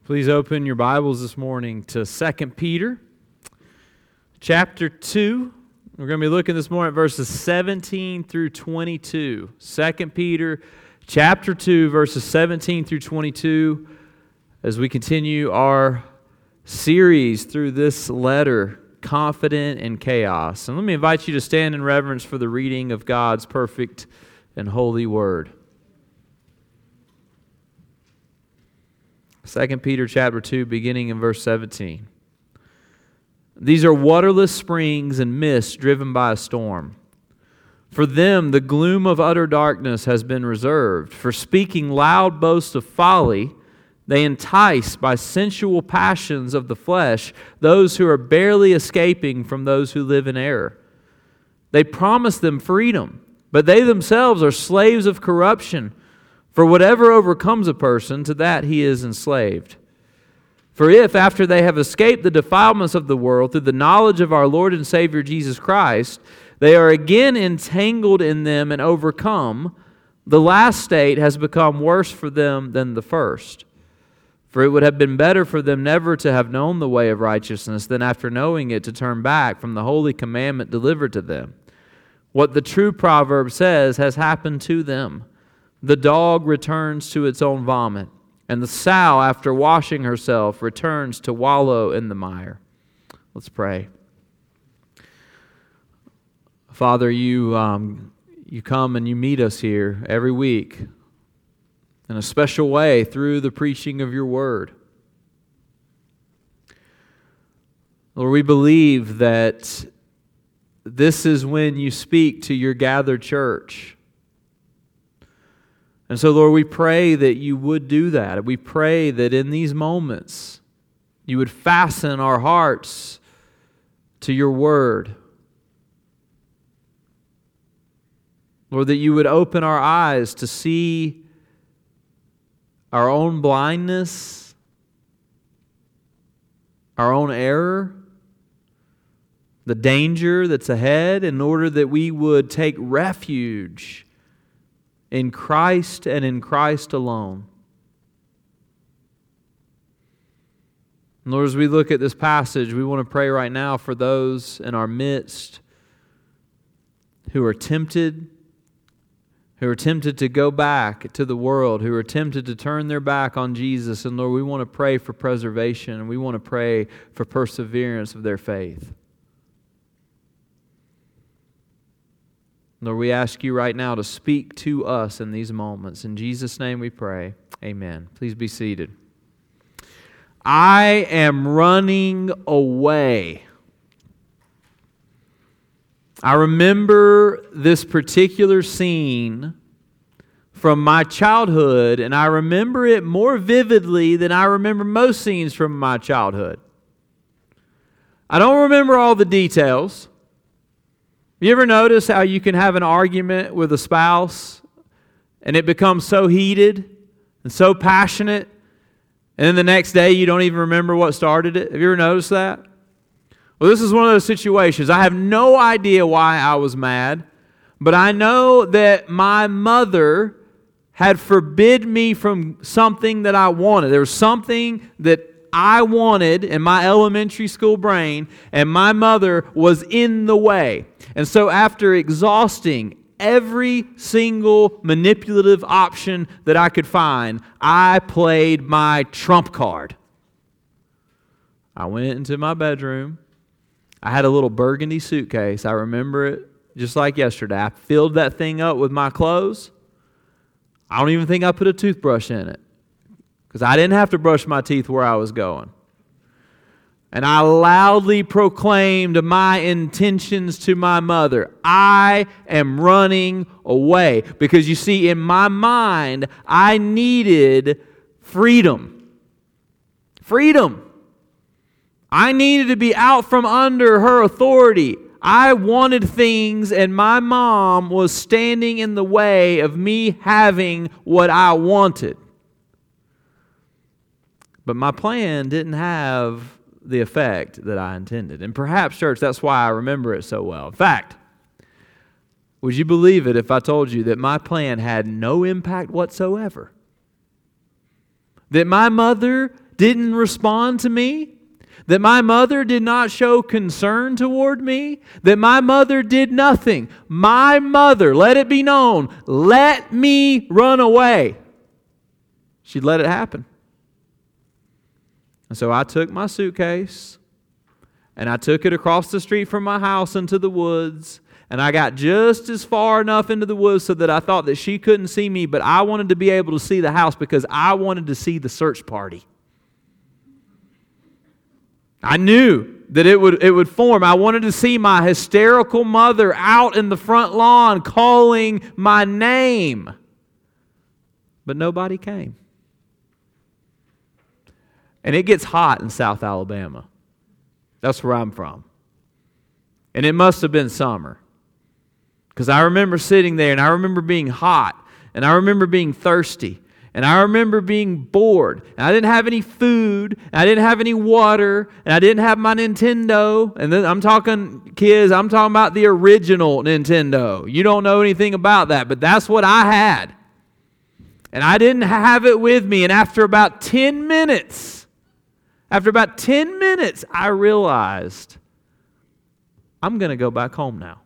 Please open your Bibles this morning to 2 Peter chapter 2. We're going to be looking this morning at verses 17 through 22. 2 Peter chapter 2, verses 17 through 22, as we continue our series through this letter, Confident in Chaos. And let me invite you to stand in reverence for the reading of God's perfect and holy word. 2 Peter chapter 2, beginning in verse 17. These are waterless springs and mists driven by a storm. For them the gloom of utter darkness has been reserved. For speaking loud boasts of folly, they entice by sensual passions of the flesh those who are barely escaping from those who live in error. They promise them freedom, but they themselves are slaves of corruption. For whatever overcomes a person, to that he is enslaved. For if, after they have escaped the defilements of the world through the knowledge of our Lord and Savior Jesus Christ, they are again entangled in them and overcome, the last state has become worse for them than the first. For it would have been better for them never to have known the way of righteousness than after knowing it to turn back from the holy commandment delivered to them. What the true proverb says has happened to them. The dog returns to its own vomit, and the sow, after washing herself, returns to wallow in the mire. Let's pray. Father, you come and you meet us here every week in a special way through the preaching of your word. Lord, we believe that this is when you speak to your gathered church. And so, Lord, we pray that you would do that. We pray that in these moments you would fasten our hearts to your word. Lord, that you would open our eyes to see our own blindness, our own error, the danger that's ahead, in order that we would take refuge in Christ and in Christ alone. And Lord, as we look at this passage, we want to pray right now for those in our midst who are tempted to go back to the world, who are tempted to turn their back on Jesus. And Lord, we want to pray for preservation, and we want to pray for perseverance of their faith. Lord, we ask you right now to speak to us in these moments. In Jesus' name we pray. Amen. Please be seated. I am running away. I remember this particular scene from my childhood, and I remember it more vividly than I remember most scenes from my childhood. I don't remember all the details. You ever notice how you can have an argument with a spouse and it becomes so heated and so passionate, and then the next day you don't even remember what started it? Have you ever noticed that? Well, this is one of those situations. I have no idea why I was mad, but I know that my mother had forbid me from something that I wanted. There was something that I wanted in my elementary school brain, and my mother was in the way. And so after exhausting every single manipulative option that I could find, I played my trump card. I went into my bedroom. I had a little burgundy suitcase. I remember it just like yesterday. I filled that thing up with my clothes. I don't even think I put a toothbrush in it, because I didn't have to brush my teeth where I was going. And I loudly proclaimed my intentions to my mother. I am running away. Because you see, in my mind, I needed freedom. Freedom. I needed to be out from under her authority. I wanted things, and my mom was standing in the way of me having what I wanted. But my plan didn't have the effect that I intended. And perhaps, church, that's why I remember it so well. In fact, would you believe it if I told you that my plan had no impact whatsoever? That my mother didn't respond to me, that my mother did not show concern toward me, that my mother did nothing. My mother, let it be known, let me run away. She'd let it happen. And so I took my suitcase and I took it across the street from my house into the woods, and I got just as far enough into the woods so that I thought that she couldn't see me, but I wanted to be able to see the house because I wanted to see the search party. I knew that it would form. I wanted to see my hysterical mother out in the front lawn calling my name. But nobody came. And it gets hot in South Alabama. That's where I'm from. And it must have been summer. Because I remember sitting there and I remember being hot and I remember being thirsty. And I remember being bored. And I didn't have any food. And I didn't have any water. And I didn't have my Nintendo. And then I'm talking, kids, I'm talking about the original Nintendo. You don't know anything about that, but that's what I had. And I didn't have it with me. And after about 10 minutes, I realized I'm going to go back home now.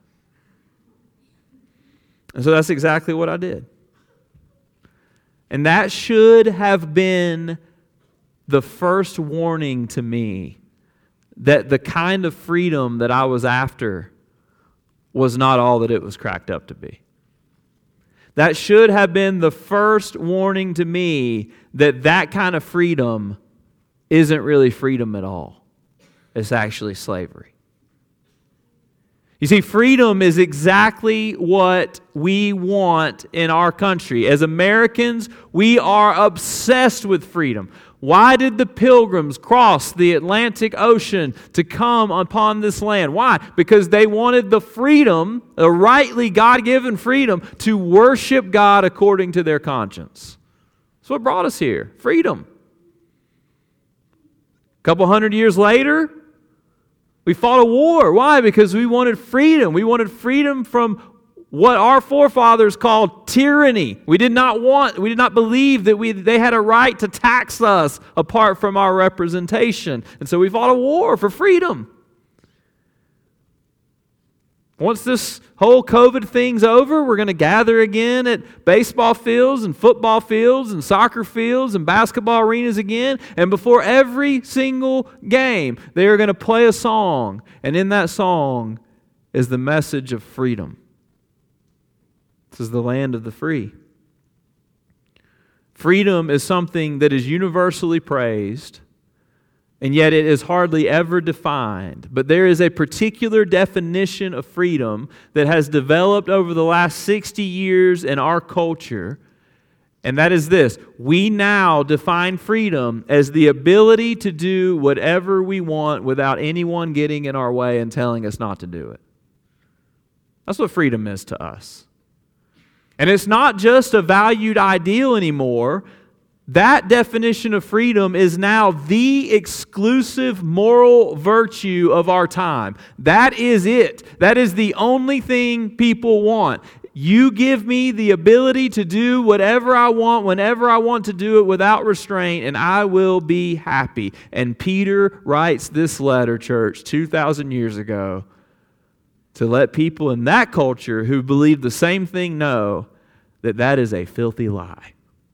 And so that's exactly what I did. And that should have been the first warning to me that the kind of freedom that I was after was not all that it was cracked up to be. That should have been the first warning to me that that kind of freedom isn't really freedom at all. It's actually slavery. You see, freedom is exactly what we want in our country. As Americans, we are obsessed with freedom. Why did the Pilgrims cross the Atlantic Ocean to come upon this land? Why? Because they wanted the freedom, a rightly God-given freedom, to worship God according to their conscience. That's what brought us here, freedom. A couple hundred years later, we fought a war. Why? Because we wanted freedom. We wanted freedom from what our forefathers called tyranny. We did not believe that they had a right to tax us apart from our representation. And so we fought a war for freedom. Once this whole COVID thing's over, we're going to gather again at baseball fields and football fields and soccer fields and basketball arenas again. And before every single game, they are going to play a song. And in that song is the message of freedom. This is the land of the free. Freedom is something that is universally praised, and yet it is hardly ever defined. But there is a particular definition of freedom that has developed over the last 60 years in our culture, and that is this. We now define freedom as the ability to do whatever we want without anyone getting in our way and telling us not to do it. That's what freedom is to us. And it's not just a valued ideal anymore. That definition of freedom is now the exclusive moral virtue of our time. That is it. That is the only thing people want. You give me the ability to do whatever I want, whenever I want to do it without restraint, and I will be happy. And Peter writes this letter, church, 2,000 years ago, to let people in that culture who believe the same thing know that that is a filthy lie.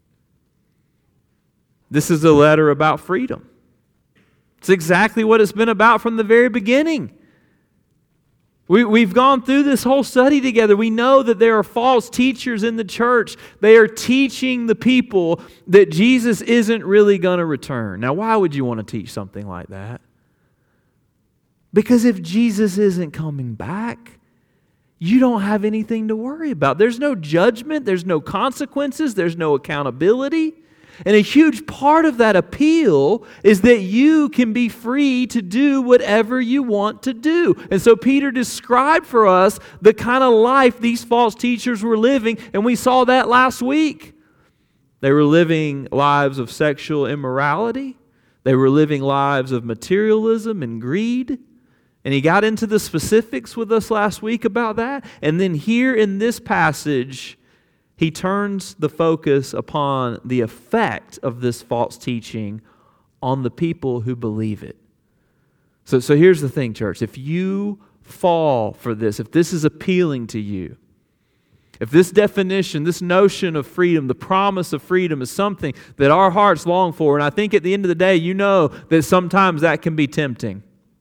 This is a letter about freedom. It's exactly what it's been about from the very beginning. We've gone through this whole study together. We know that there are false teachers in the church. They are teaching the people that Jesus isn't really going to return. Now, why would you want to teach something like that? Because if Jesus isn't coming back, you don't have anything to worry about. There's no judgment. There's no consequences. There's no accountability. And a huge part of that appeal is that you can be free to do whatever you want to do. And so Peter described for us the kind of life these false teachers were living, and we saw that last week. They were living lives of sexual immorality. They were living lives of materialism and greed. And he got into the specifics with us last week about that. And then here in this passage, he turns the focus upon the effect of this false teaching on the people who believe it. So here's the thing, church. If you fall for this, if this is appealing to you, if this definition, this notion of freedom, the promise of freedom is something that our hearts long for, and I think at the end of the day, you know that sometimes that can be tempting.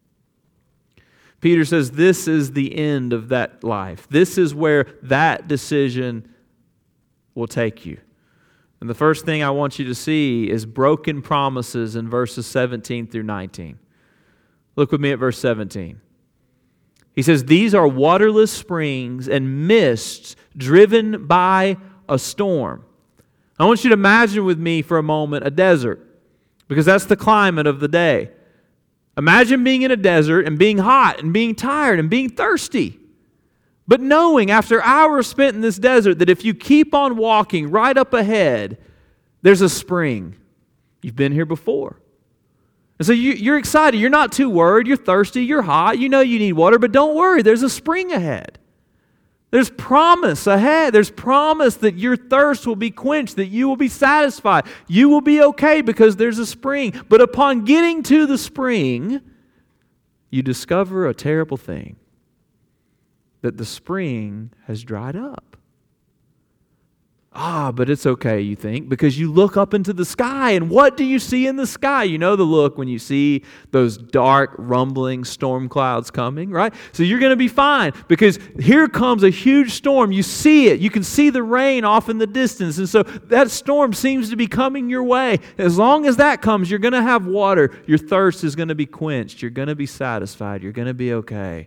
Peter says this is the end of that life. This is where that decision will take you. And the first thing I want you to see is broken promises in verses 17 through 19. Look with me at verse 17. He says, these are waterless springs and mists driven by a storm. I want you to imagine with me for a moment a desert, because that's the climate of the day. Imagine being in a desert and being hot and being tired and being thirsty. But knowing after hours spent in this desert that if you keep on walking right up ahead, there's a spring. You've been here before. And so you're excited. You're not too worried. You're thirsty. You're hot. You know you need water, but don't worry. There's a spring ahead. There's promise ahead. There's promise that your thirst will be quenched, that you will be satisfied. You will be okay because there's a spring. But upon getting to the spring, you discover a terrible thing, that the spring has dried up. But it's okay, you think, because you look up into the sky, and what do you see in the sky? You know the look when you see those dark, rumbling storm clouds coming, right? So you're going to be fine, because here comes a huge storm. You see it. You can see the rain off in the distance, and so that storm seems to be coming your way. As long as that comes, you're going to have water. Your thirst is going to be quenched. You're going to be satisfied. You're going to be okay.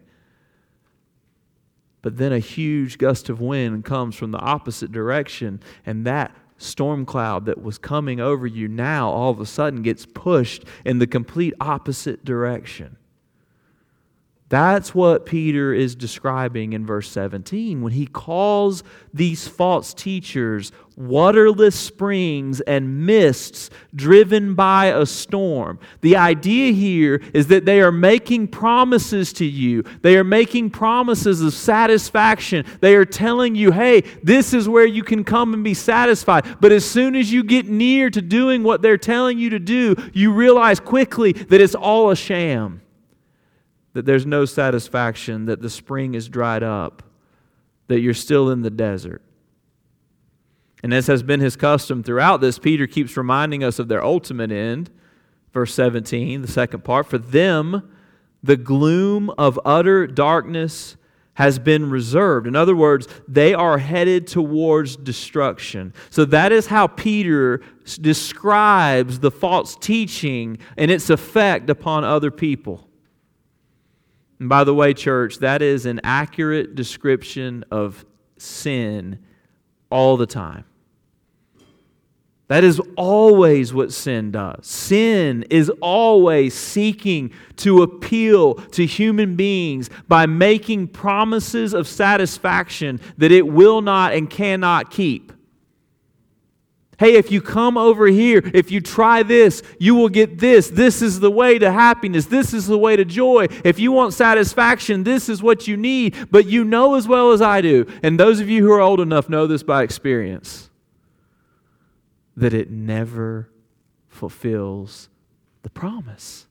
But then a huge gust of wind comes from the opposite direction, and that storm cloud that was coming over you now all of a sudden gets pushed in the complete opposite direction. That's what Peter is describing in verse 17 when he calls these false teachers waterless springs and mists driven by a storm. The idea here is that they are making promises to you. They are making promises of satisfaction. They are telling you, hey, this is where you can come and be satisfied. But as soon as you get near to doing what they're telling you to do, you realize quickly that it's all a sham. That there's no satisfaction, that the spring is dried up, that you're still in the desert. And as has been his custom throughout this, Peter keeps reminding us of their ultimate end. Verse 17, the second part, for them the gloom of utter darkness has been reserved. In other words, they are headed towards destruction. So that is how Peter describes the false teaching and its effect upon other people. And by the way, church, that is an accurate description of sin all the time. That is always what sin does. Sin is always seeking to appeal to human beings by making promises of satisfaction that it will not and cannot keep. Hey, if you come over here, if you try this, you will get this. This is the way to happiness. This is the way to joy. If you want satisfaction, this is what you need. But you know as well as I do, and those of you who are old enough know this by experience, that it never fulfills the promise.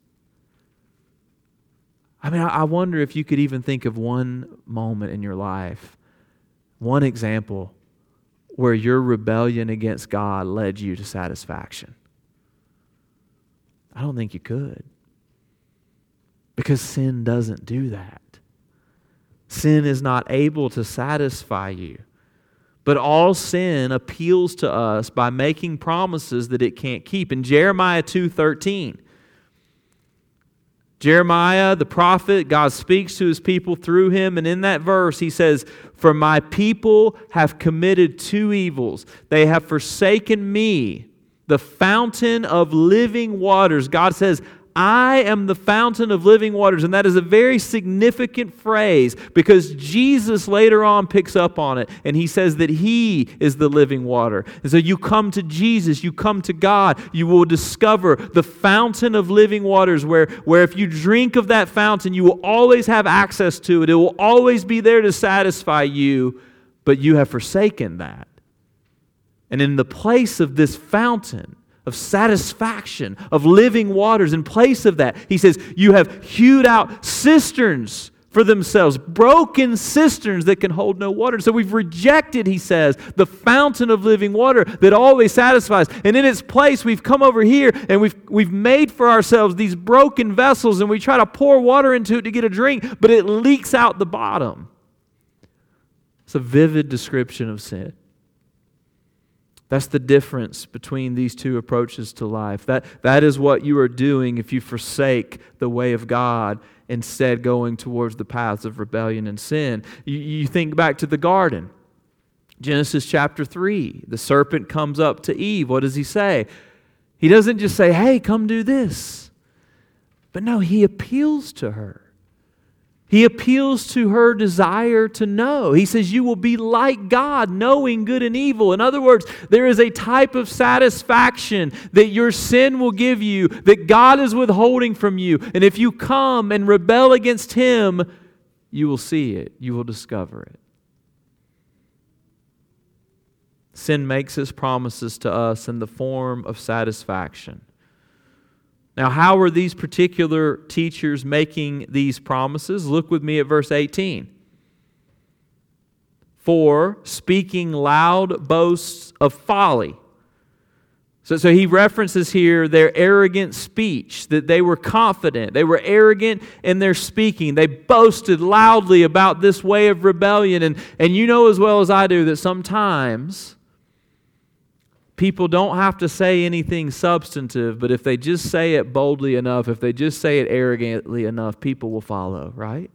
I mean, I wonder if you could even think of one moment in your life, one example, where your rebellion against God led you to satisfaction. I don't think you could. Because sin doesn't do that. Sin is not able to satisfy you. But all sin appeals to us by making promises that it can't keep. In Jeremiah 2:13, Jeremiah, the prophet, God speaks to his people through him, and in that verse he says, for my people have committed two evils. They have forsaken me, the fountain of living waters. God says, I am the fountain of living waters. And that is a very significant phrase because Jesus later on picks up on it and he says that he is the living water. And so you come to Jesus, you come to God, you will discover the fountain of living waters where if you drink of that fountain, you will always have access to it. It will always be there to satisfy you, but you have forsaken that. And in the place of this fountain of satisfaction, of living waters. In place of that, he says, you have hewed out cisterns for themselves, broken cisterns that can hold no water. So we've rejected, he says, the fountain of living water that always satisfies. And in its place, we've come over here and we've made for ourselves these broken vessels, and we try to pour water into it to get a drink, but it leaks out the bottom. It's a vivid description of sin. That's the difference between these two approaches to life. That is what you are doing if you forsake the way of God, instead going towards the paths of rebellion and sin. You think back to the garden. Genesis chapter 3. The serpent comes up to Eve. What does he say? He doesn't just say, hey, come do this. But no, he appeals to her. He appeals to her desire to know. He says, you will be like God, knowing good and evil. In other words, there is a type of satisfaction that your sin will give you that God is withholding from you. And if you come and rebel against Him, you will see it. You will discover it. Sin makes its promises to us in the form of satisfaction. Now, how are these particular teachers making these promises? Look with me at verse 18. For speaking loud boasts of folly. So he references here their arrogant speech, that they were confident. They were arrogant in their speaking. They boasted loudly about this way of rebellion. And you know as well as I do that sometimes people don't have to say anything substantive, but if they just say it boldly enough, if they just say it arrogantly enough, people will follow, right?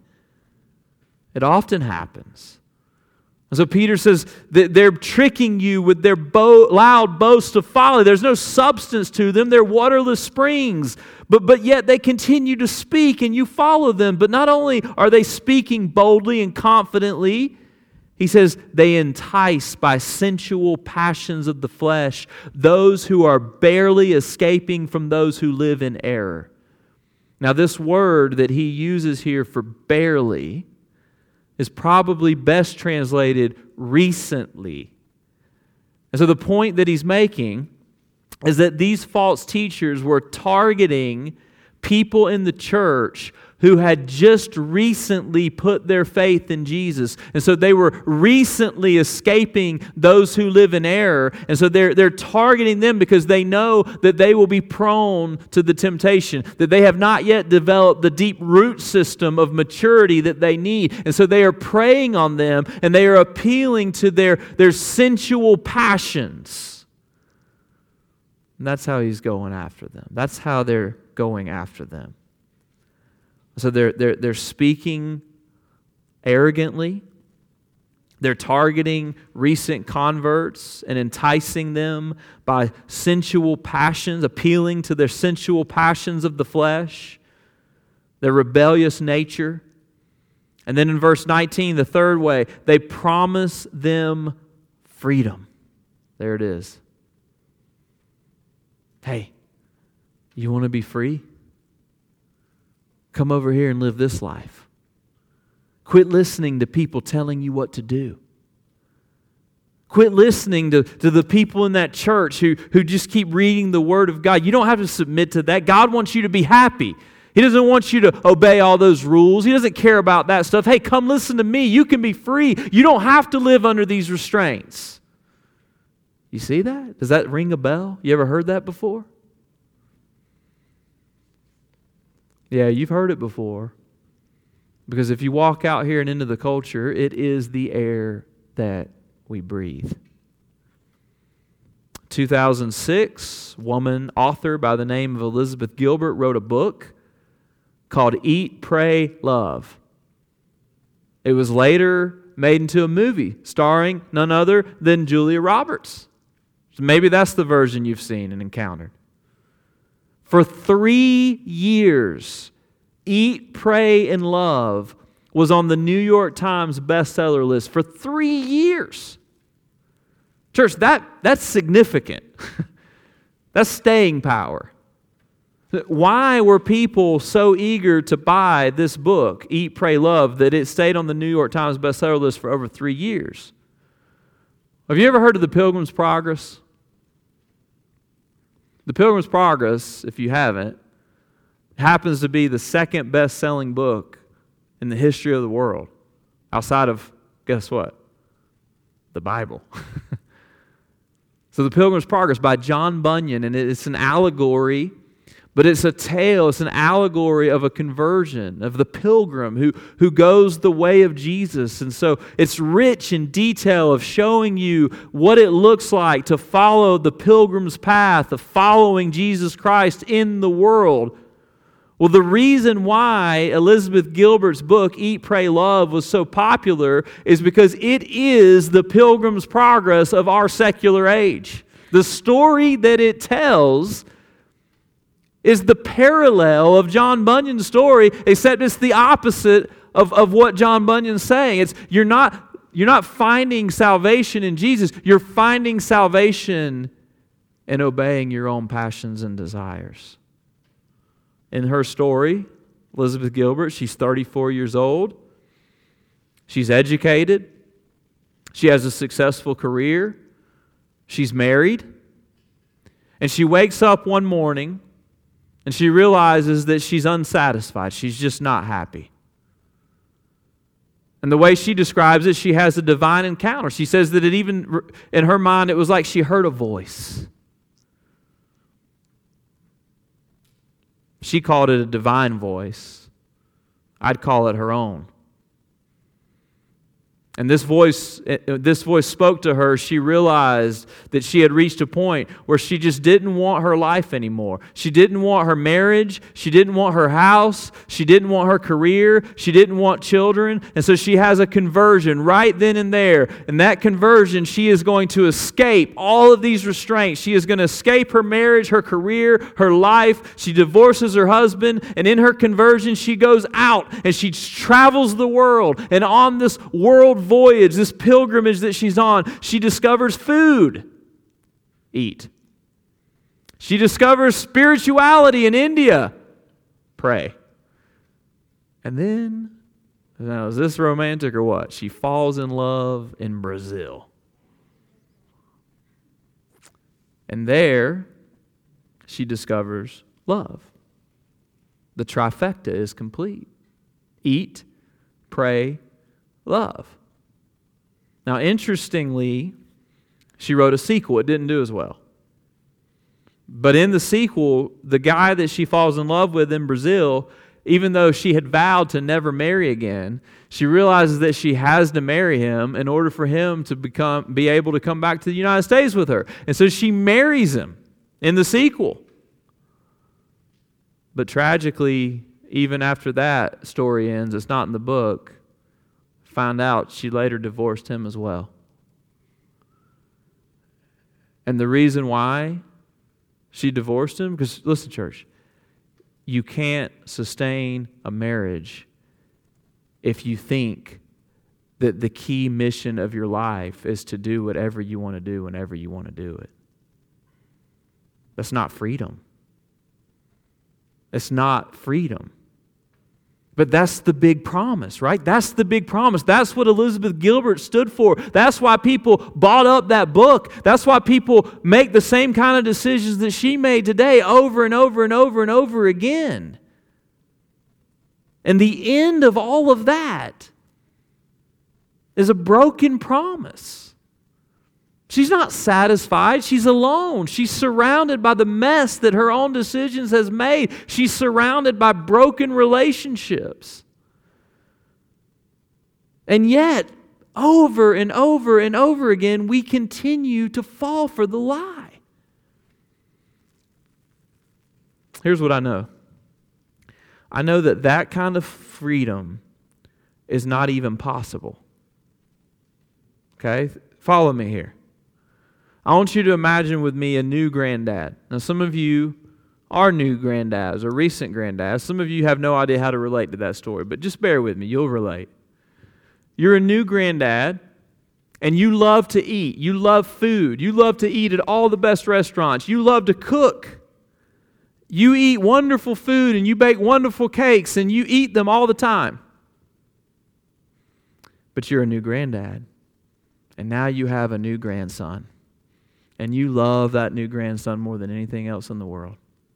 It often happens. And so Peter says that they're tricking you with their loud boast of folly. There's no substance to them. They're waterless springs. But yet they continue to speak and you follow them. But not only are they speaking boldly and confidently, he says they entice by sensual passions of the flesh those who are barely escaping from those who live in error. Now this word that he uses here for barely is probably best translated recently. And so the point that he's making is that these false teachers were targeting people in the church who had just recently put their faith in Jesus. And so they were recently escaping those who live in error. And so they're targeting them because they know that they will be prone to the temptation, that they have not yet developed the deep root system of maturity that they need. And so they are preying on them and they are appealing to their sensual passions. And that's how he's going after them. That's how they're going after them. So they're speaking arrogantly. They're targeting recent converts and enticing them by sensual passions, appealing to their sensual passions of the flesh, their rebellious nature. And then in verse 19, the third way, they promise them freedom. There it is. Hey, you want to be free? Come over here and live this life. Quit listening to people telling you what to do. Quit listening to the people in that church who just keep reading the Word of God. You don't have to submit to that. God wants you to be happy. He doesn't want you to obey all those rules. He doesn't care about that stuff. Hey, come listen to me. You can be free. You don't have to live under these restraints. You see that? Does that ring a bell? You ever heard that before? Yeah, you've heard it before. Because if you walk out here and into the culture, it is the air that we breathe. 2006, woman author by the name of Elizabeth Gilbert wrote a book called Eat, Pray, Love. It was later made into a movie starring none other than Julia Roberts. So maybe that's the version you've seen and encountered. For 3 years, Eat, Pray, and Love was on the New York Times bestseller list for 3 years. Church, that's significant. That's staying power. Why were people so eager to buy this book, Eat, Pray, Love, that it stayed on the New York Times bestseller list for over 3 years? Have you ever heard of the Pilgrim's Progress? The Pilgrim's Progress, if you haven't, happens to be the second best-selling book in the history of the world, outside of, guess what? The Bible. So The Pilgrim's Progress by John Bunyan, and it's an allegory, but it's a tale, it's an allegory of a conversion, of the pilgrim who goes the way of Jesus. And so it's rich in detail of showing you what it looks like to follow the pilgrim's path of following Jesus Christ in the world. Well, the reason why Elizabeth Gilbert's book, Eat, Pray, Love, was so popular is because it is the Pilgrim's Progress of our secular age. The story that it tells is the parallel of John Bunyan's story, except it's the opposite of what John Bunyan's saying. It's you're not finding salvation in Jesus. You're finding salvation in obeying your own passions and desires. In her story, Elizabeth Gilbert, she's 34 years old. She's educated. She has a successful career. She's married. And she wakes up one morning and she realizes that she's unsatisfied. She's just not happy. And the way she describes it, she has a divine encounter. She says that it even, in her mind, it was like she heard a voice. She called it a divine voice. I'd call it her own. And this voice spoke to her. She realized that she had reached a point where she just didn't want her life anymore. She didn't want her marriage. She didn't want her house. She didn't want her career. She didn't want children. And so she has a conversion right then and there. And that conversion, she is going to escape all of these restraints. She is going to escape her marriage, her career, her life. She divorces her husband. And in her conversion, she goes out and she travels the world. And on this world voyage, this pilgrimage that she's on, she discovers food. Eat. She discovers spirituality in India. Pray. And then, now is this romantic or what? She falls in love in Brazil. And there, she discovers love. The trifecta is complete. Eat, pray, love. Now, interestingly, she wrote a sequel. It didn't do as well. But in the sequel, the guy that she falls in love with in Brazil, even though she had vowed to never marry again, she realizes that she has to marry him in order for him to be able to come back to the United States with her. And so she marries him in the sequel. But tragically, even after that story ends, it's not in the book, find out she later divorced him as well. And the reason why she divorced him, because listen, church, you can't sustain a marriage if you think that the key mission of your life is to do whatever you want to do whenever you want to do it. That's not freedom. It's not freedom. But that's the big promise, right? That's the big promise. That's what Elizabeth Gilbert stood for. That's why people bought up that book. That's why people make the same kind of decisions that she made today over and over and over and over again. And the end of all of that is a broken promise. She's not satisfied. She's alone. She's surrounded by the mess that her own decisions has made. She's surrounded by broken relationships. And yet, over and over and over again, we continue to fall for the lie. Here's what I know. I know that kind of freedom is not even possible. Okay? Follow me here. I want you to imagine with me a new granddad. Now, some of you are new granddads or recent granddads. Some of you have no idea how to relate to that story, but just bear with me. You'll relate. You're a new granddad, and you love to eat. You love food. You love to eat at all the best restaurants. You love to cook. You eat wonderful food, and you bake wonderful cakes, and you eat them all the time. But you're a new granddad, and now you have a new grandson. and you love that new grandson more than anything else in the world.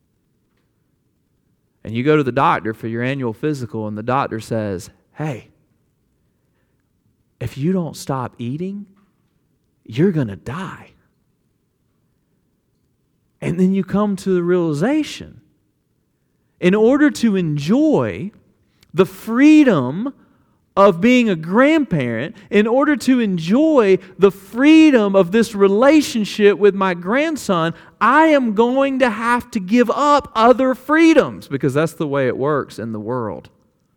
And you go to the doctor for your annual physical, and the doctor says, hey, if you don't stop eating, you're going to die. And then you come to the realization, in order to enjoy the freedom of being a grandparent, in order to enjoy the freedom of this relationship with my grandson, I am going to have to give up other freedoms, because that's the way it works in the world.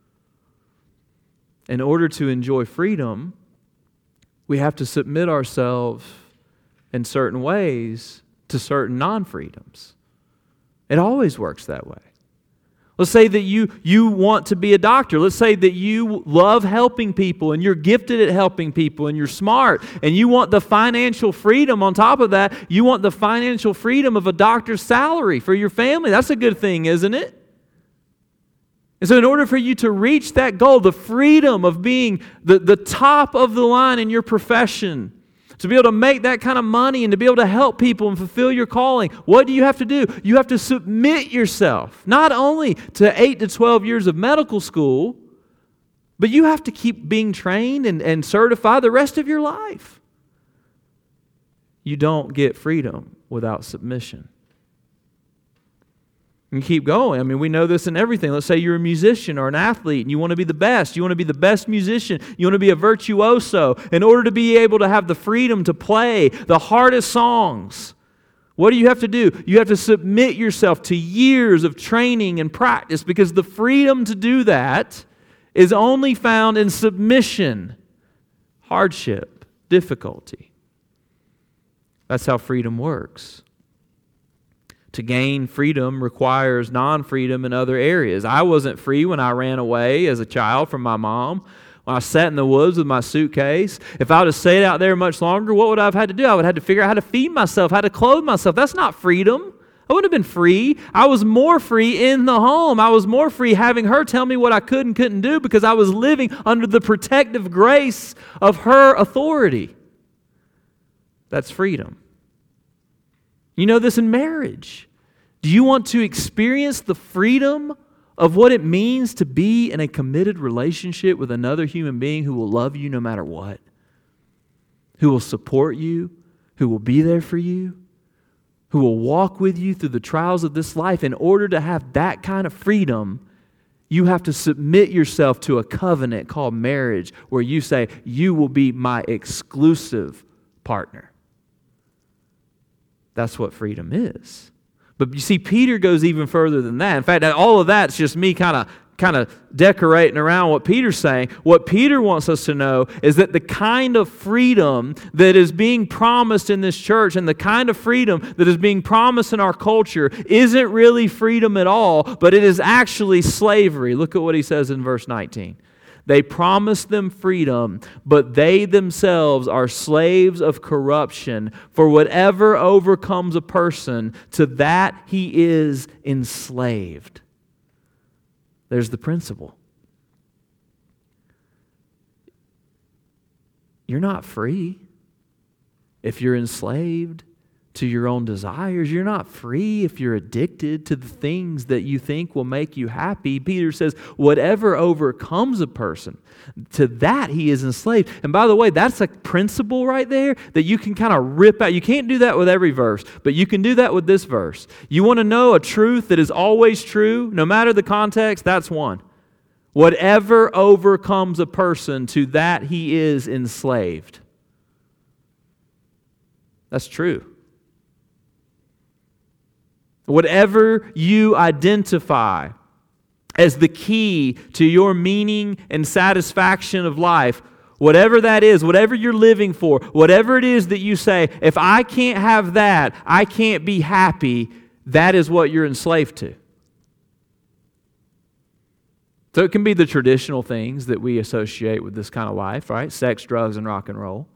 In order to enjoy freedom, we have to submit ourselves in certain ways to certain non-freedoms. It always works that way. Let's say that you want to be a doctor. Let's say that you love helping people and you're gifted at helping people and you're smart and you want the financial freedom on top of that. You want the financial freedom of a doctor's salary for your family. That's a good thing, isn't it? And so in order for you to reach that goal, the freedom of being the top of the line in your profession, to be able to make that kind of money and to be able to help people and fulfill your calling, what do you have to do? You have to submit yourself, not only to 8 to 12 years of medical school, but you have to keep being trained and certified the rest of your life. You don't get freedom without submission. And keep going. I mean, we know this in everything. Let's say you're a musician or an athlete and you want to be the best. You want to be the best musician. You want to be a virtuoso. In order to be able to have the freedom to play the hardest songs, what do you have to do? You have to submit yourself to years of training and practice, because the freedom to do that is only found in submission, hardship, difficulty. That's how freedom works. To gain freedom requires non-freedom in other areas. I wasn't free when I ran away as a child from my mom. When I sat in the woods with my suitcase, if I would have stayed out there much longer, what would I have had to do? I would have had to figure out how to feed myself, how to clothe myself. That's not freedom. I wouldn't have been free. I was more free in the home. I was more free having her tell me what I could and couldn't do, because I was living under the protective grace of her authority. That's freedom. You know this in marriage. Do you want to experience the freedom of what it means to be in a committed relationship with another human being who will love you no matter what? Who will support you? Who will be there for you? Who will walk with you through the trials of this life? In order to have that kind of freedom, you have to submit yourself to a covenant called marriage, where you say, you will be my exclusive partner. That's what freedom is. But you see, Peter goes even further than that. In fact, all of that's just me kind of decorating around what Peter's saying. What Peter wants us to know is that the kind of freedom that is being promised in this church and the kind of freedom that is being promised in our culture isn't really freedom at all, but it is actually slavery. Look at what he says in verse 19. They promise them freedom, but they themselves are slaves of corruption. For whatever overcomes a person, to that he is enslaved. There's the principle. You're not free if you're enslaved to your own desires. You're not free if you're addicted to the things that you think will make you happy. Peter says, whatever overcomes a person, to that he is enslaved. And by the way, that's a principle right there that you can kind of rip out. You can't do that with every verse, but you can do that with this verse. You want to know a truth that is always true, no matter the context? That's one. Whatever overcomes a person, to that he is enslaved. That's true. Whatever you identify as the key to your meaning and satisfaction of life, whatever that is, whatever you're living for, whatever it is that you say, if I can't have that, I can't be happy, that is what you're enslaved to. So it can be the traditional things that we associate with this kind of life, right? Sex, drugs, and rock and roll.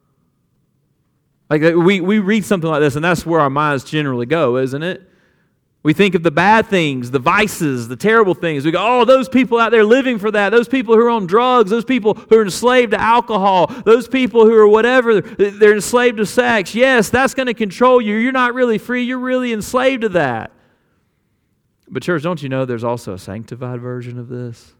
Like we read something like this, and that's where our minds generally go, isn't it? We think of the bad things, the vices, the terrible things. We go, oh, those people out there living for that, those people who are on drugs, those people who are enslaved to alcohol, those people who are whatever, they're enslaved to sex. Yes, that's going to control you. You're not really free. You're really enslaved to that. But church, don't you know there's also a sanctified version of this?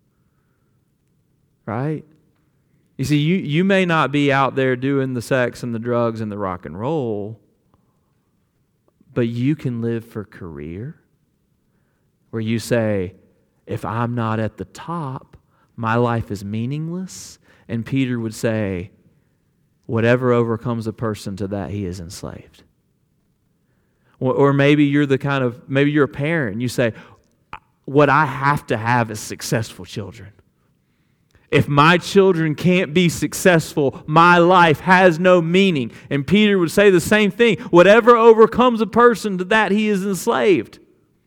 Right? You see, you may not be out there doing the sex and the drugs and the rock and roll, but you can live for career where you say, if I'm not at the top, my life is meaningless. And Peter would say, whatever overcomes a person to that, he is enslaved. Or maybe you're maybe you're a parent and you say, what I have to have is successful children. If my children can't be successful, my life has no meaning. And Peter would say the same thing. Whatever overcomes a person to that, he is enslaved.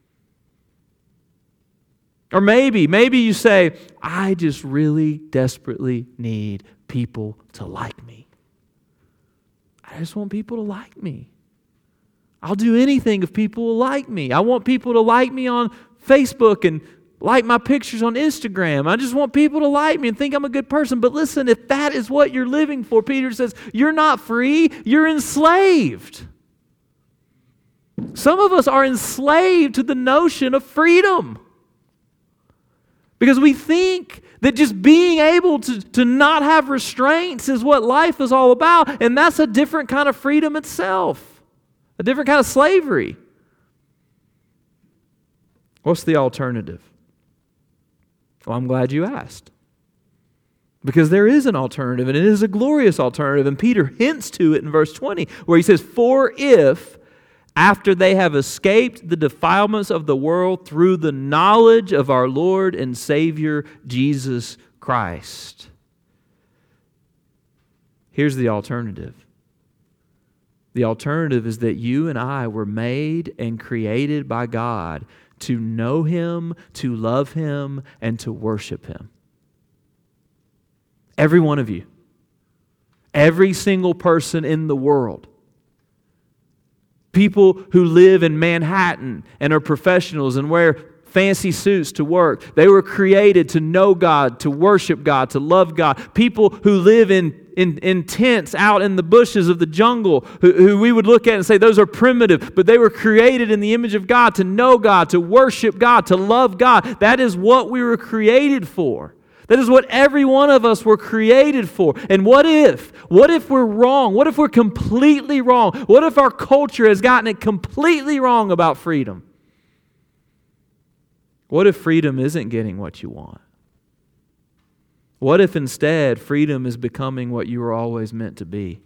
Or maybe you say, I just really desperately need people to like me. I just want people to like me. I'll do anything if people will like me. I want people to like me on Facebook and like my pictures on Instagram. I just want people to like me and think I'm a good person. But listen, if that is what you're living for, Peter says, you're not free, you're enslaved. Some of us are enslaved to the notion of freedom. Because we think that just being able to not have restraints is what life is all about. And that's a different kind of freedom itself. A different kind of slavery. What's the alternative? Well, I'm glad you asked. Because there is an alternative, and it is a glorious alternative. And Peter hints to it in verse 20, where he says, for if, after they have escaped the defilements of the world through the knowledge of our Lord and Savior, Jesus Christ. Here's the alternative. The alternative is that you and I were made and created by God to know Him, to love Him, and to worship Him. Every one of you. Every single person in the world. People who live in Manhattan and are professionals and wear fancy suits to work. They were created to know God, to worship God, to love God. People who live in tents out in the bushes of the jungle, who we would look at and say those are primitive, but they were created in the image of God to know God, to worship God, to love God. That is what we were created for. That is what every one of us were created for. And what if we're wrong? What if we're completely wrong? What if our culture has gotten it completely wrong about freedom? What if freedom isn't getting what you want? What if instead freedom is becoming what you were always meant to be?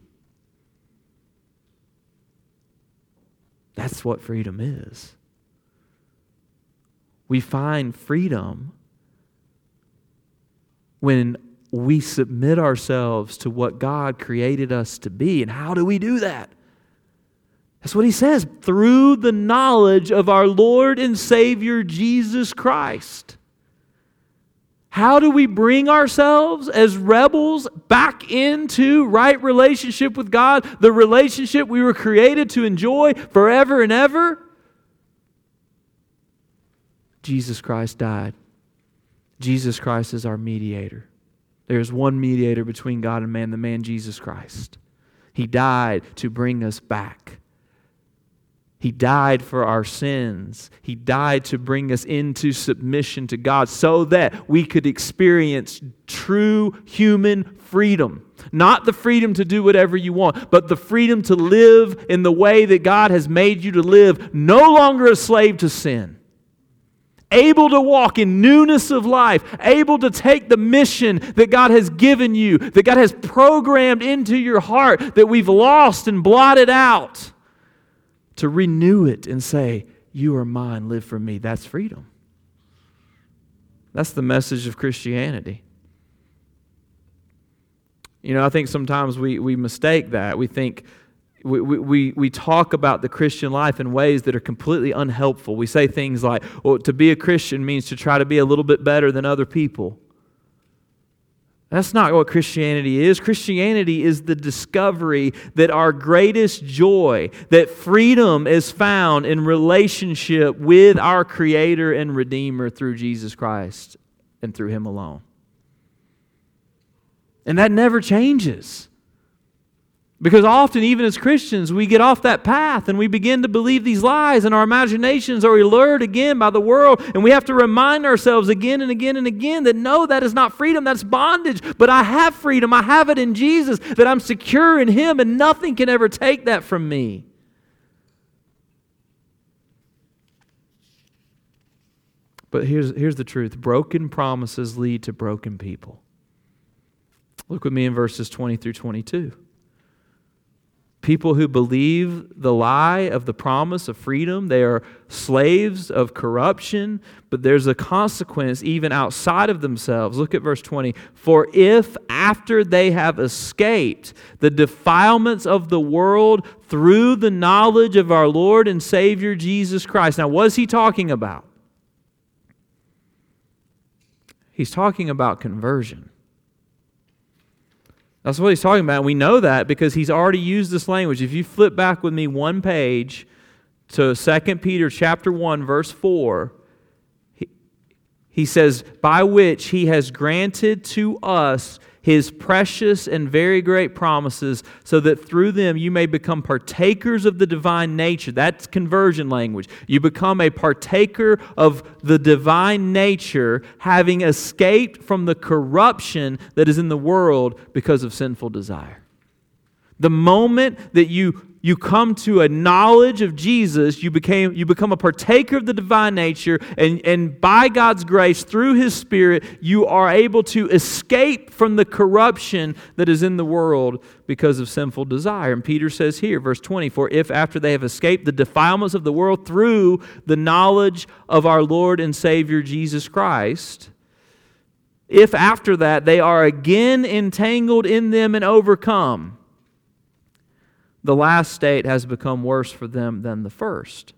That's what freedom is. We find freedom when we submit ourselves to what God created us to be. And how do we do that? That's what he says, through the knowledge of our Lord and Savior, Jesus Christ. How do we bring ourselves as rebels back into right relationship with God, the relationship we were created to enjoy forever and ever? Jesus Christ died. Jesus Christ is our mediator. There is one mediator between God and man, the man Jesus Christ. He died to bring us back. He died for our sins. He died to bring us into submission to God so that we could experience true human freedom. Not the freedom to do whatever you want, but the freedom to live in the way that God has made you to live, no longer a slave to sin. Able to walk in newness of life, able to take the mission that God has given you, that God has programmed into your heart, that we've lost and blotted out, to renew it and say, you are mine, live for me. That's freedom. That's the message of Christianity. You know, I think sometimes we mistake that. We think we talk about the Christian life in ways that are completely unhelpful. We say things like, well, to be a Christian means to try to be a little bit better than other people. That's not what Christianity is. Christianity is the discovery that our greatest joy, that freedom is found in relationship with our Creator and Redeemer through Jesus Christ and through Him alone. And that never changes. Because often, even as Christians, we get off that path and we begin to believe these lies, and our imaginations are allured again by the world, and we have to remind ourselves again and again and again that no, that is not freedom, that's bondage. But I have freedom, I have it in Jesus, that I'm secure in Him, and nothing can ever take that from me. But here's the truth. Broken promises lead to broken people. Look with me in verses 20 through 22. People who believe the lie of the promise of freedom, they are slaves of corruption, but there's a consequence even outside of themselves. Look at verse 20. For if after they have escaped the defilements of the world through the knowledge of our Lord and Savior Jesus Christ. Now, what is he talking about? He's talking about conversion. That's what he's talking about. We know that because he's already used this language. If you flip back with me one page to 2 Peter chapter 1, verse 4, he says, by which he has granted to us his precious and very great promises, so that through them you may become partakers of the divine nature. That's conversion language. You become a partaker of the divine nature, having escaped from the corruption that is in the world because of sinful desire. The moment that you come to a knowledge of Jesus, you become a partaker of the divine nature, and by God's grace, through His Spirit, you are able to escape from the corruption that is in the world because of sinful desire. And Peter says here, verse 20, for if after they have escaped the defilements of the world through the knowledge of our Lord and Savior Jesus Christ, if after that they are again entangled in them and overcome, the last state has become worse for them than the first.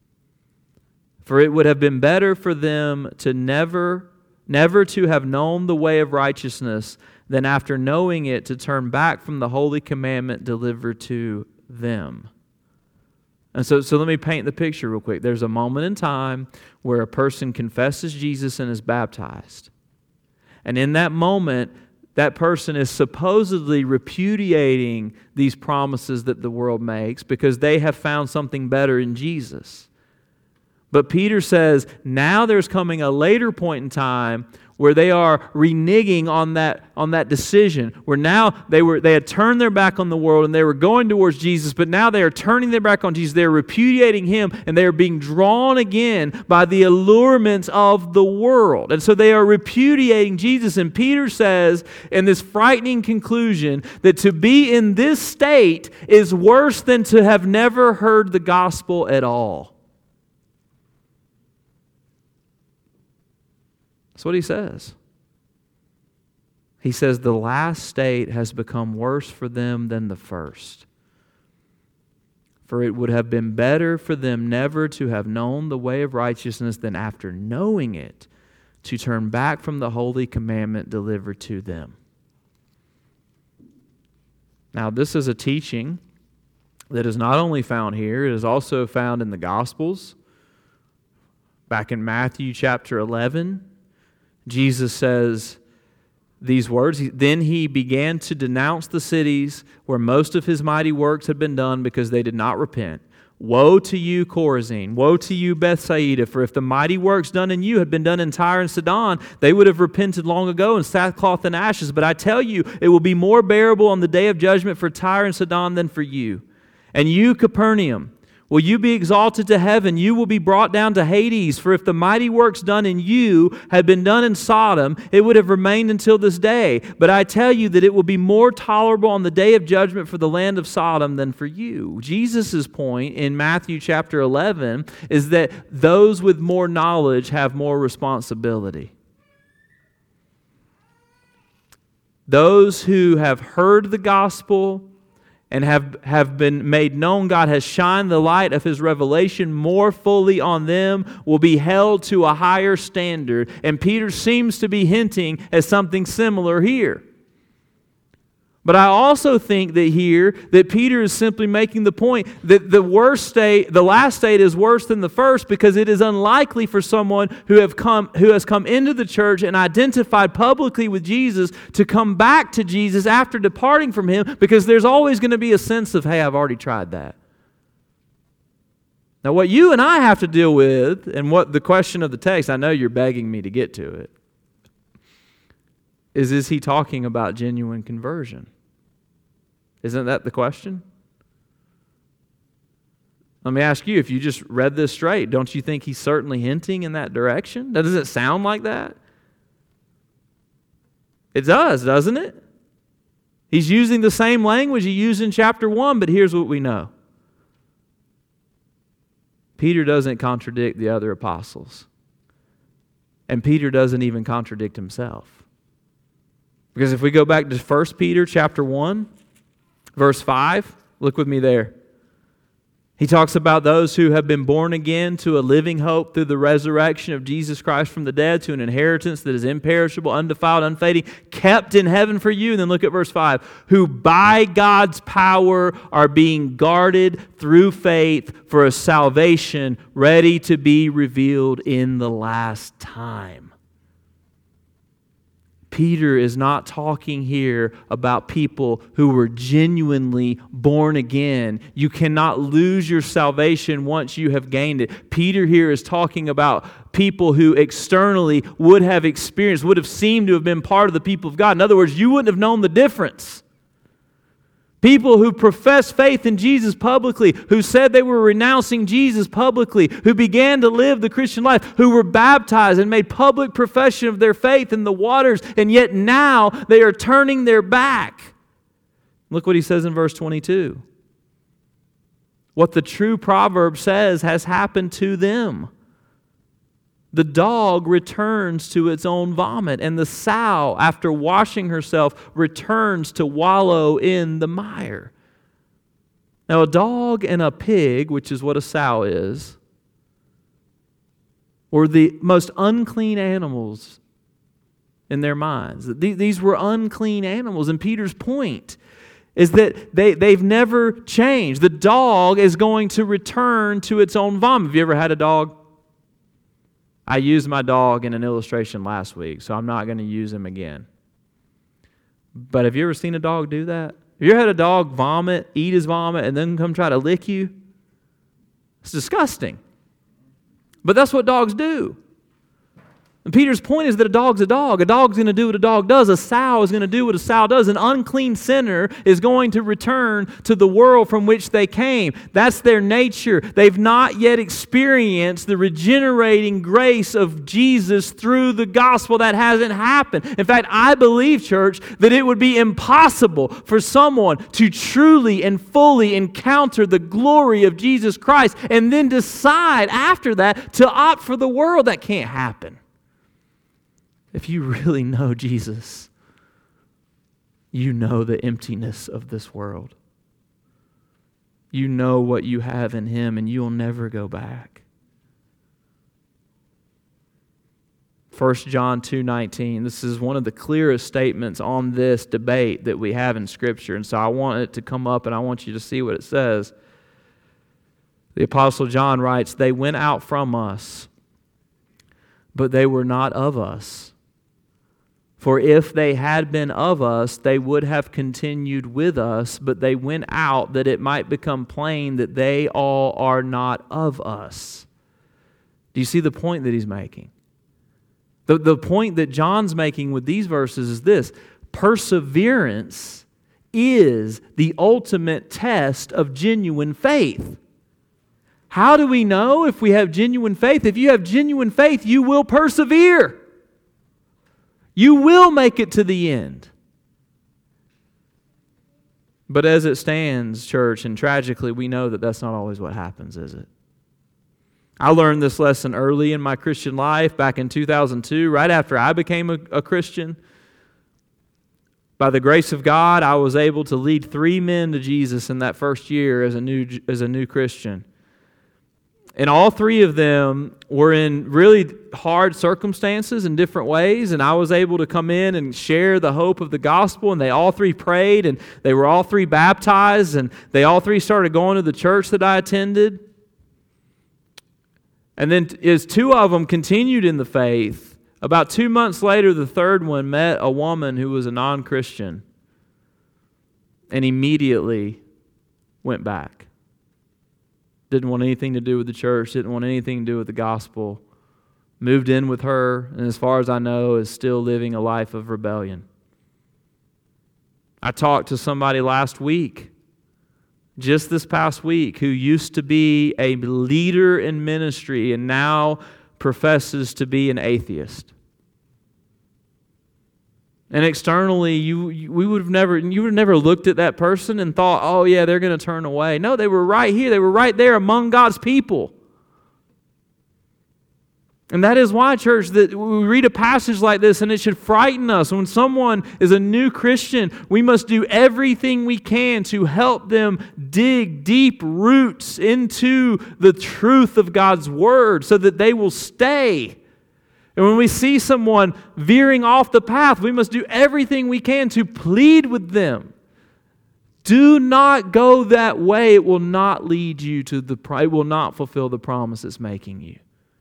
For it would have been better for them to never to have known the way of righteousness than after knowing it to turn back from the holy commandment delivered to them. And so let me paint the picture real quick. There's a moment in time where a person confesses Jesus and is baptized. And in that moment, that person is supposedly repudiating these promises that the world makes because they have found something better in Jesus. But Peter says now there's coming a later point in time where they are reneging on that decision, where now they had turned their back on the world and they were going towards Jesus, but now they are turning their back on Jesus. They are repudiating Him, and they are being drawn again by the allurements of the world. And so they are repudiating Jesus. And Peter says in this frightening conclusion that to be in this state is worse than to have never heard the gospel at all. That's what he says. He says the last state has become worse for them than the first. For it would have been better for them never to have known the way of righteousness than after knowing it to turn back from the holy commandment delivered to them. Now, this is a teaching that is not only found here, it is also found in the Gospels. Back in Matthew chapter 11, Jesus says these words, then He began to denounce the cities where most of His mighty works had been done because they did not repent. Woe to you, Chorazin! Woe to you, Bethsaida! For if the mighty works done in you had been done in Tyre and Sidon, they would have repented long ago in sackcloth and ashes. But I tell you, it will be more bearable on the day of judgment for Tyre and Sidon than for you. And you, Capernaum, will you be exalted to heaven? You will be brought down to Hades. For if the mighty works done in you had been done in Sodom, it would have remained until this day. But I tell you that it will be more tolerable on the day of judgment for the land of Sodom than for you. Jesus' point in Matthew chapter 11 is that those with more knowledge have more responsibility. Those who have heard the gospel and have been made known. God has shined the light of His revelation more fully on them, will be held to a higher standard. And Peter seems to be hinting at something similar here. But I also think that here that Peter is simply making the point that the last state is worse than the first, because it is unlikely for someone who has come into the church and identified publicly with Jesus to come back to Jesus after departing from Him, because there's always going to be a sense of, hey, I've already tried that. Now, what you and I have to deal with, and what the question of the text, I know you're begging me to get to it, is he talking about genuine conversion? Isn't that the question? Let me ask you, if you just read this straight, don't you think he's certainly hinting in that direction? Does it sound like that? It does, doesn't it? He's using the same language he used in chapter 1, but here's what we know. Peter doesn't contradict the other apostles. And Peter doesn't even contradict himself. Because if we go back to 1 Peter chapter 1, verse 5, look with me there. He talks about those who have been born again to a living hope through the resurrection of Jesus Christ from the dead, to an inheritance that is imperishable, undefiled, unfading, kept in heaven for you. And then look at verse 5. Who by God's power are being guarded through faith for a salvation ready to be revealed in the last time. Peter is not talking here about people who were genuinely born again. You cannot lose your salvation once you have gained it. Peter here is talking about people who externally would have seemed to have been part of the people of God. In other words, you wouldn't have known the difference. People who profess faith in Jesus publicly, who said they were renouncing Jesus publicly, who began to live the Christian life, who were baptized and made public profession of their faith in the waters, and yet now they are turning their back. Look what he says in verse 22. What the true proverb says has happened to them. The dog returns to its own vomit, and the sow, after washing herself, returns to wallow in the mire. Now, a dog and a pig, which is what a sow is, were the most unclean animals in their minds. These were unclean animals, and Peter's point is that they've never changed. The dog is going to return to its own vomit. Have you ever had a dog? I used my dog in an illustration last week, so I'm not going to use him again. But have you ever seen a dog do that? Have you ever had a dog vomit, eat his vomit, and then come try to lick you? It's disgusting. But that's what dogs do. And Peter's point is that a dog's a dog. A dog's going to do what a dog does. A sow is going to do what a sow does. An unclean sinner is going to return to the world from which they came. That's their nature. They've not yet experienced the regenerating grace of Jesus through the gospel. That hasn't happened. In fact, I believe, church, that it would be impossible for someone to truly and fully encounter the glory of Jesus Christ and then decide after that to opt for the world. That can't happen. If you really know Jesus, you know the emptiness of this world. You know what you have in Him, and you'll never go back. 1 John 2:19, this is one of the clearest statements on this debate that we have in Scripture, and so I want it to come up, and I want you to see what it says. The Apostle John writes, "They went out from us, but they were not of us. For if they had been of us, they would have continued with us, but they went out that it might become plain that they all are not of us." Do you see the point that he's making? The point that John's making with these verses is this: perseverance is the ultimate test of genuine faith. How do we know if we have genuine faith? If you have genuine faith, you will persevere. You will make it to the end. But as it stands, church, and tragically, we know that that's not always what happens, is it? I learned this lesson early in my Christian life, back in 2002, right after I became a Christian. By the grace of God, I was able to lead 3 men to Jesus in that first year as a new Christian. And all 3 of them were in really hard circumstances in different ways, and I was able to come in and share the hope of the gospel, and they all 3 prayed, and they were all 3 baptized, and they all 3 started going to the church that I attended. And then as 2 of them continued in the faith, about 2 months later, the third one met a woman who was a non-Christian and immediately went back. Didn't want anything to do with the church, didn't want anything to do with the gospel. Moved in with her, and as far as I know, is still living a life of rebellion. I talked to somebody last week, just this past week, who used to be a leader in ministry and now professes to be an atheist. And externally, you would have never looked at that person and thought, oh yeah, they're going to turn away. No, they were right here. They were right there among God's people. And that is why, church, that we read a passage like this and it should frighten us. When someone is a new Christian, we must do everything we can to help them dig deep roots into the truth of God's Word so that they will stay. And when we see someone veering off the path, we must do everything we can to plead with them. Do not go that way. It will not lead you to it will not fulfill the promise it's making you.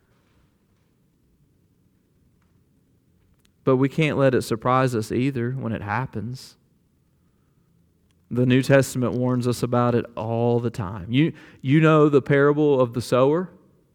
But we can't let it surprise us either when it happens. The New Testament warns us about it all the time. You know the parable of the sower?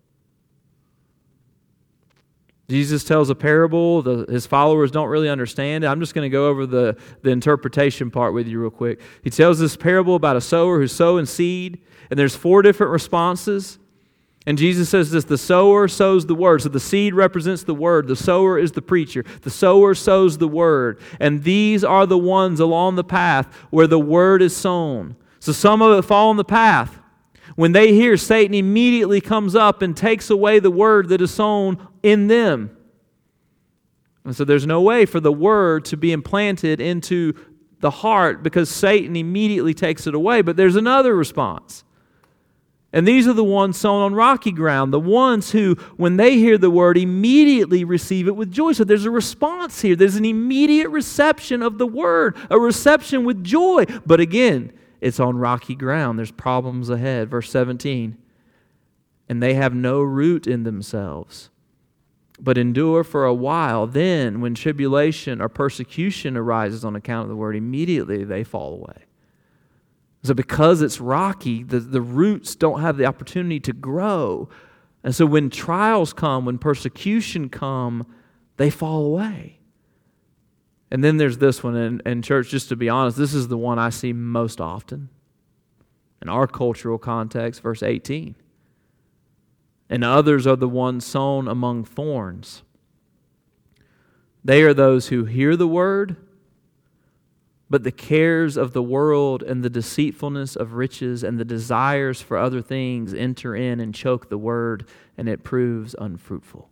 Jesus tells a parable. His followers don't really understand it. I'm just going to go over the interpretation part with you real quick. He tells this parable about a sower who's sowing seed, and there's 4 different responses. And Jesus says this: the sower sows the word. So the seed represents the word. The sower is the preacher. The sower sows the word. And these are the ones along the path where the word is sown. So some of it fall on the path. When they hear, Satan immediately comes up and takes away the word that is sown in them. And so there's no way for the word to be implanted into the heart because Satan immediately takes it away. But there's another response. And these are the ones sown on rocky ground, the ones who, when they hear the word, immediately receive it with joy. So there's a response here. There's an immediate reception of the word, a reception with joy. But again, it's on rocky ground. There's problems ahead. Verse 17. And they have no root in themselves, but endure for a while. Then, when tribulation or persecution arises on account of the word, immediately they fall away. So because it's rocky, the roots don't have the opportunity to grow. And so when trials come, when persecution come, they fall away. And then there's this one, and church, just to be honest, this is the one I see most often in our cultural context, verse 18. And others are the ones sown among thorns. They are those who hear the word, but the cares of the world and the deceitfulness of riches and the desires for other things enter in and choke the word, and it proves unfruitful.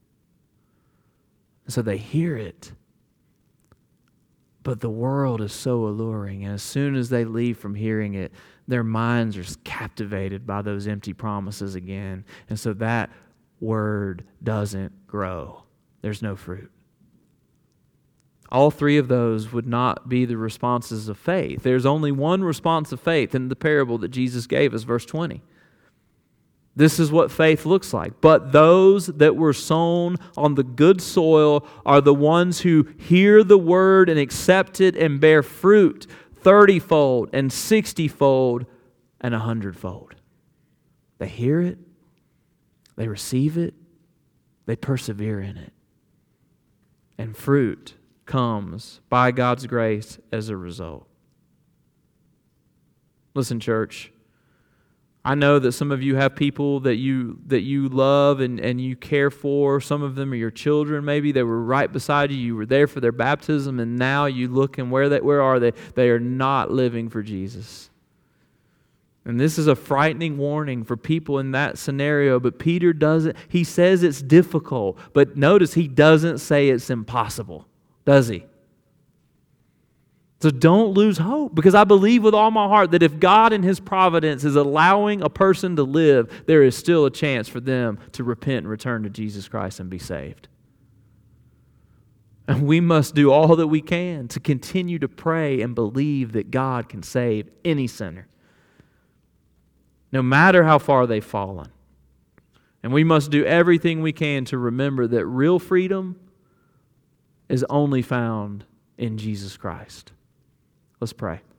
So they hear it, but the world is so alluring, and as soon as they leave from hearing it, their minds are captivated by those empty promises again. And so that word doesn't grow. There's no fruit. All 3 of those would not be the responses of faith. There's only one response of faith in the parable that Jesus gave us, verse 20. This is what faith looks like. But those that were sown on the good soil are the ones who hear the word and accept it and bear fruit 30-fold and 60-fold and 100-fold. They hear it, they receive it, they persevere in it. And fruit comes by God's grace as a result. Listen, church, I know that some of you have people that you love and you care for. Some of them are your children. Maybe they were right beside you. You were there for their baptism, and now you look and where are they? They are not living for Jesus. And this is a frightening warning for people in that scenario. But Peter doesn't. He says it's difficult, but notice he doesn't say it's impossible, does he? So don't lose hope, because I believe with all my heart that if God in His providence is allowing a person to live, there is still a chance for them to repent and return to Jesus Christ and be saved. And we must do all that we can to continue to pray and believe that God can save any sinner, no matter how far they've fallen. And we must do everything we can to remember that real freedom is only found in Jesus Christ. Let's pray.